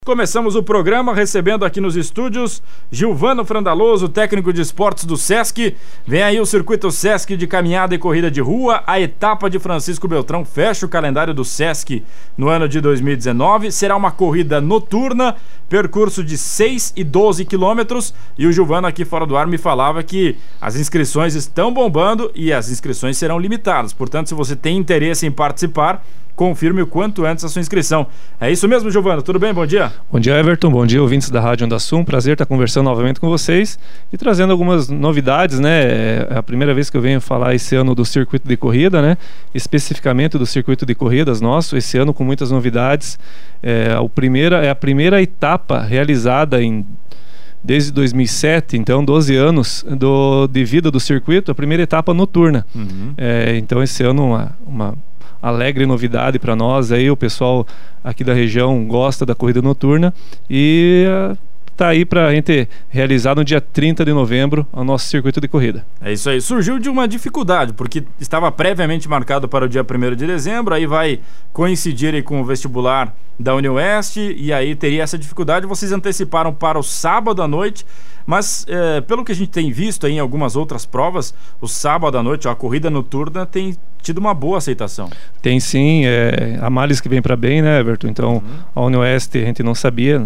Começamos o programa recebendo aqui nos estúdios Gilvano Frandaloso, técnico de esportes do Sesc. Vem aí o circuito Sesc de caminhada e corrida de rua. A etapa de Francisco Beltrão fecha o calendário do Sesc no ano de 2019. Será uma corrida noturna, percurso de 6 e 12 quilômetros. E o Gilvano aqui fora do ar me falava que as inscrições estão bombando e as inscrições serão limitadas. Portanto, se você tem interesse em participar, confirme o quanto antes a sua inscrição. É isso mesmo, Gilvano? Tudo bem? Bom dia. Bom dia, Everton. Bom dia, ouvintes da Rádio Onda Sul. Um prazer estar conversando novamente com vocês e trazendo algumas novidades, né? É a primeira vez que eu venho falar esse ano do circuito de corrida, né? Especificamente do circuito de corridas nosso, esse ano com muitas novidades. É a primeira etapa realizada desde 2007, então 12 anos de vida do circuito, a primeira etapa noturna. Então esse ano uma alegre novidade para nós, aí o pessoal aqui da região gosta da corrida noturna e tá aí para a gente realizar no dia 30 de novembro o nosso circuito de corrida. É isso aí, surgiu de uma dificuldade, porque estava previamente marcado para o dia 1º de dezembro, aí vai coincidir aí com o vestibular da UniOeste e aí teria essa dificuldade. Vocês anteciparam para o sábado à noite, mas pelo que a gente tem visto aí em algumas outras provas, o sábado à noite, a corrida noturna tem tido uma boa aceitação. Tem sim, a males que vem para bem, né, Everton? Então, a UniOeste a gente não sabia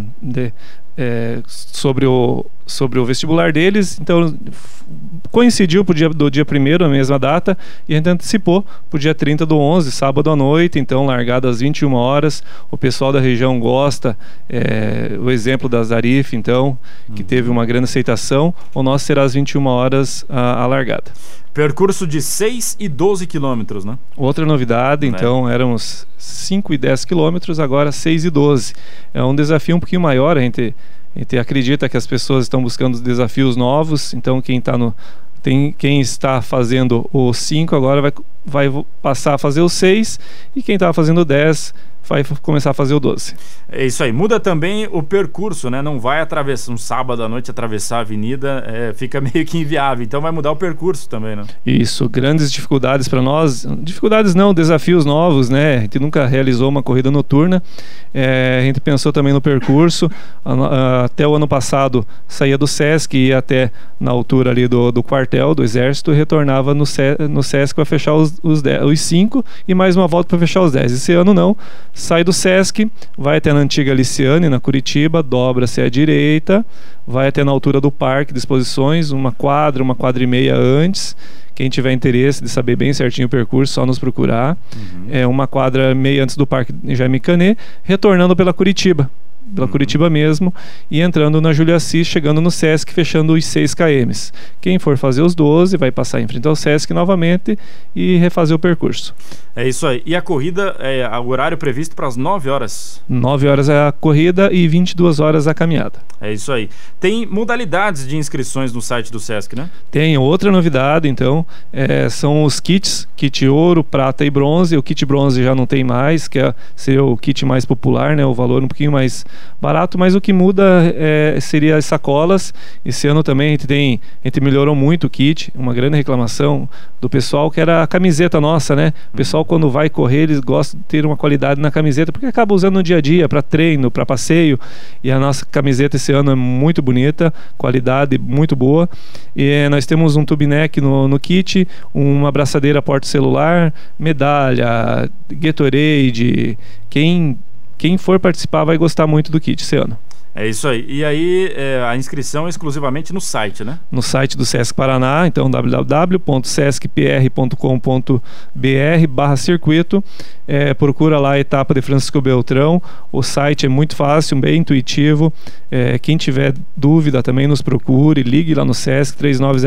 sobre o vestibular deles, então coincidiu do dia 1º, a mesma data, e a gente antecipou para o dia 30 do 11, sábado à noite, então largada às 21 horas. O pessoal da região gosta, o exemplo da Zarif, então, que teve uma grande aceitação. O nosso será às 21 horas a largada. Percurso de 6 e 12 quilômetros, né? Outra novidade, então, éramos 5 e 10 quilômetros, agora 6 e 12. É um desafio um pouquinho maior, a gente acredita que as pessoas estão buscando desafios novos, então quem está fazendo o 5 agora vai passar a fazer o 6, e quem estava fazendo o 10 vai começar a fazer o 12. É isso aí, muda também o percurso, né? Não vai atravessar um sábado à noite, atravessar a avenida, fica meio que inviável, então vai mudar o percurso também, né? Isso, grandes dificuldades para nós, dificuldades não, desafios novos, né? A gente nunca realizou uma corrida noturna, a gente pensou também no percurso. Até o ano passado saía do Sesc e ia até na altura ali do quartel do Exército e retornava no Sesc para fechar os 5 e mais uma volta para fechar os 10. Esse ano não, sai do Sesc, vai até na antiga Liciane, na Curitiba, dobra-se à direita, vai até na altura do Parque de Exposições, uma quadra e meia antes. Quem tiver interesse de saber bem certinho o percurso, só nos procurar. É uma quadra e meia antes do Parque Jaime Canet, retornando pela Curitiba mesmo, e entrando na Júlio Assis, chegando no Sesc, fechando os 6 km. Quem for fazer os 12 vai passar em frente ao Sesc novamente e refazer o percurso. É isso aí. E a corrida, o horário previsto para as 9 horas? 9 horas é a corrida e 22 horas a caminhada. É isso aí. Tem modalidades de inscrições no site do Sesc, né? Tem outra novidade, então, são os kits, kit ouro, prata e bronze. O kit bronze já não tem mais, que seria o kit mais popular, né? O valor um pouquinho mais barato, mas o que muda seria as sacolas. Esse ano também a gente melhorou muito o kit. Uma grande reclamação do pessoal que era a camiseta nossa, né? O pessoal, quando vai correr, eles gostam de ter uma qualidade na camiseta, porque acaba usando no dia a dia, para treino, para passeio, e a nossa camiseta esse ano é muito bonita, qualidade muito boa. E nós temos um tube neck no kit, uma abraçadeira porta-celular, medalha, Gatorade. Quem for participar vai gostar muito do kit esse ano. É isso aí. E aí a inscrição é exclusivamente no site, né? No site do Sesc Paraná, então www.sescpr.com.br/circuito. Procura lá a etapa de Francisco Beltrão. O site é muito fácil, bem intuitivo. Quem tiver dúvida também nos procure, ligue lá no Sesc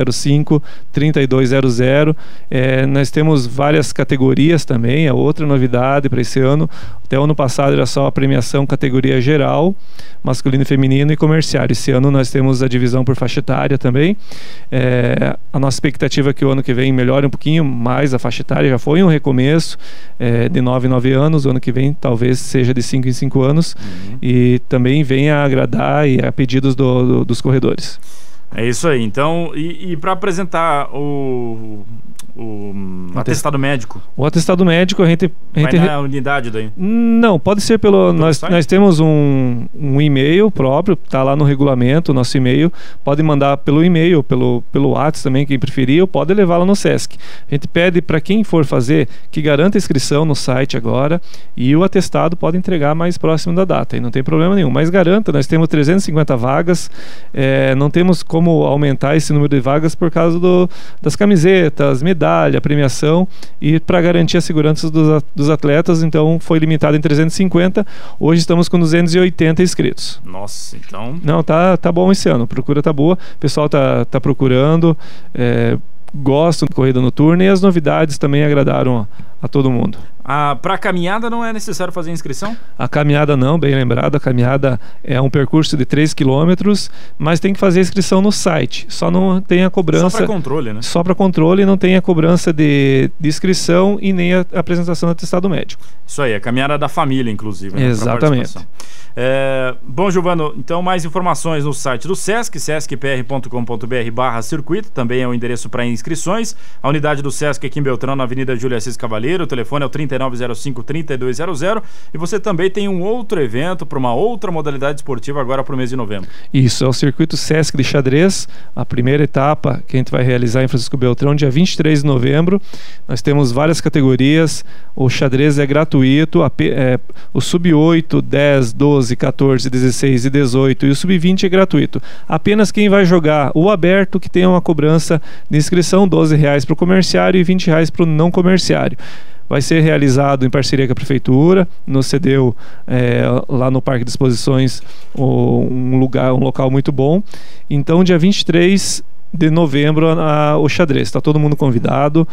3905-3200. Nós temos várias categorias também, é outra novidade para esse ano. Até o ano passado era só a premiação categoria geral, masculino e feminino e comercial. Esse ano nós temos a divisão por faixa etária também. A nossa expectativa é que o ano que vem melhore um pouquinho mais a faixa etária. Já foi um recomeço de 9 em 9 anos. O ano que vem talvez seja de 5 em 5 anos. E também venha a agradar e a pedidos dos corredores. É isso aí. Então, e para apresentar o atestado médico? O atestado médico a gente vai na unidade daí? Não, pode ser pelo... Nós temos um e-mail próprio, tá lá no regulamento, nosso e-mail. Pode mandar pelo e-mail, pelo WhatsApp também, quem preferir, ou pode levá-la no SESC. A gente pede para quem for fazer que garanta a inscrição no site agora, e o atestado pode entregar mais próximo da data, e não tem problema nenhum. Mas garanta, nós temos 350 vagas, não temos como aumentar esse número de vagas por causa das camisetas, medalha, premiação, e para garantir a segurança dos atletas, então foi limitado em 350. Hoje estamos com 280 inscritos. Nossa, então... Não, tá bom esse ano, a procura tá boa, o pessoal tá procurando, gostam de corrida noturna, e as novidades também agradaram a todo mundo. Para a caminhada não é necessário fazer inscrição? A caminhada não, bem lembrado, a caminhada é um percurso de 3 km, mas tem que fazer a inscrição no site, só não tem a cobrança... Só para controle, né? Só para controle, não tem a cobrança de inscrição e nem a apresentação do atestado médico. Isso aí, a caminhada da família, inclusive. Né, exatamente. Bom, Giovano, então mais informações no site do SESC, sescpr.com.br/circuito, também é o endereço para inscrições. A unidade do SESC aqui em Beltrão, na Avenida Júlio Assis Cavaleiro, o telefone é o 3905-3200, e você também tem um outro evento para uma outra modalidade esportiva agora para o mês de novembro. Isso, é o Circuito SESC de Xadrez, a primeira etapa que a gente vai realizar em Francisco Beltrão, dia 23 de novembro. Nós temos várias categorias, o xadrez é gratuito, o sub-8, 10, 12, 14, 16 e 18 e o sub-20 é gratuito. Apenas quem vai jogar o aberto que tem uma cobrança de inscrição, R$12 para o comerciário e R$20 para o não comerciário. Vai ser realizado em parceria com a Prefeitura, nos cedeu lá no Parque de Exposições um local muito bom. Então, dia 23 de novembro, o xadrez, está todo mundo convidado.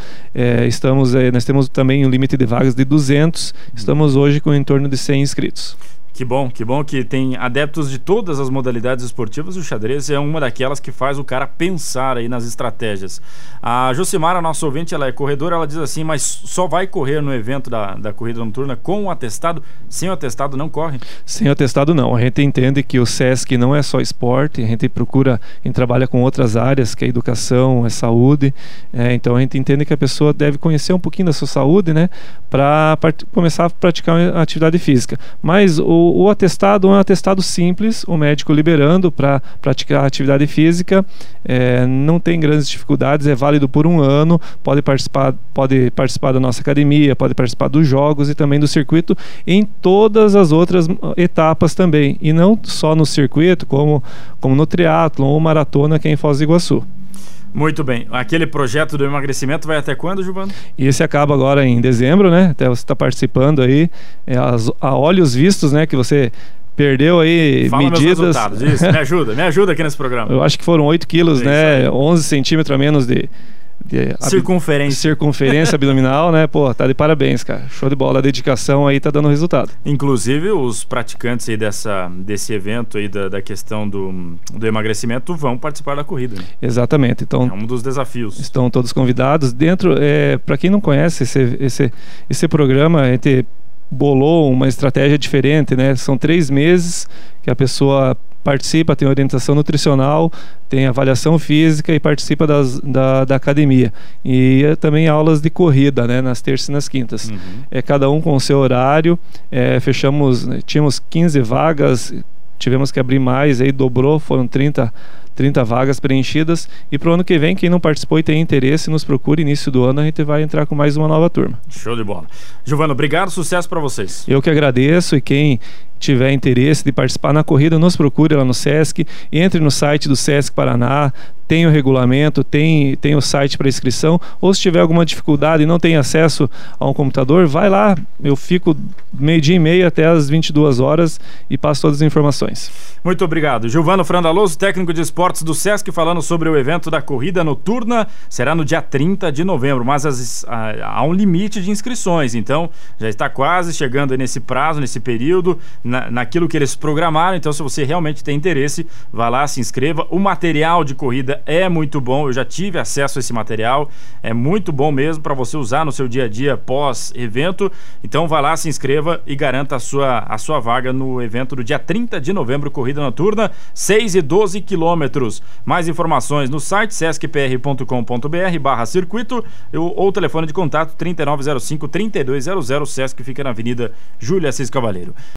Nós temos também um limite de vagas de 200, estamos hoje com em torno de 100 inscritos. Que bom que tem adeptos de todas as modalidades esportivas, e o xadrez é uma daquelas que faz o cara pensar aí nas estratégias. A Josimara, nossa ouvinte, ela é corredora, ela diz assim, mas só vai correr no evento da corrida noturna com o atestado? Sem o atestado não corre? Sem o atestado não, a gente entende que o SESC não é só esporte, a gente trabalha com outras áreas, que é educação, é saúde, então a gente entende que a pessoa deve conhecer um pouquinho da sua saúde, né, para começar a praticar uma atividade física. Mas o atestado é um atestado simples, o médico liberando para praticar atividade física, não tem grandes dificuldades, é válido por 1 ano, pode participar da nossa academia, pode participar dos jogos e também do circuito em todas as outras etapas também, e não só no circuito, como no triatlon ou maratona, que é em Foz do Iguaçu. Muito bem. Aquele projeto do emagrecimento vai até quando, Giovano? E esse acaba agora em dezembro, né? Até você está participando aí. A olhos vistos, né? Que você perdeu aí Fala medidas. Meus resultados. Isso, me ajuda aqui nesse programa. Eu acho que foram 8 quilos, né? 11 centímetros a menos de circunferência abdominal, né? Pô, tá de parabéns, cara. Show de bola. A dedicação aí tá dando resultado. Inclusive, os praticantes aí desse evento aí da questão do emagrecimento vão participar da corrida, né? Exatamente. Então, é um dos desafios. Estão todos convidados. Para quem não conhece esse programa, a gente bolou uma estratégia diferente, né? São 3 meses que a pessoa participa, tem orientação nutricional, tem avaliação física e participa da academia. E também aulas de corrida, né, nas terças e nas quintas. Cada um com o seu horário. Tínhamos 15 vagas, tivemos que abrir mais, aí dobrou, foram 30 vagas preenchidas, e para o ano que vem, quem não participou e tem interesse, nos procure. Início do ano a gente vai entrar com mais uma nova turma. Show de bola. Giovano, obrigado, sucesso para vocês. Eu que agradeço, e quem tiver interesse de participar na corrida, nos procure lá no SESC, entre no site do SESC Paraná, tem o regulamento, tem o site para inscrição, ou se tiver alguma dificuldade e não tem acesso a um computador, vai lá, eu fico 12h30 até as 22 horas e passo todas as informações. Muito obrigado. Giovano Frandaloso, técnico de esportes do SESC, falando sobre o evento da corrida noturna. Será no dia 30 de novembro, mas há um limite de inscrições, então já está quase chegando nesse prazo, nesse período. naquilo que eles programaram. Então, se você realmente tem interesse, vá lá, se inscreva. O material de corrida é muito bom, eu já tive acesso a esse material, é muito bom mesmo para você usar no seu dia a dia pós-evento. Então vá lá, se inscreva e garanta a sua vaga no evento do dia 30 de novembro, corrida noturna, 6 e 12 quilômetros. Mais informações no site sescpr.com.br/circuito ou telefone de contato 3905-3200. Sesc fica na Avenida Júlia Assis Cavaleiro.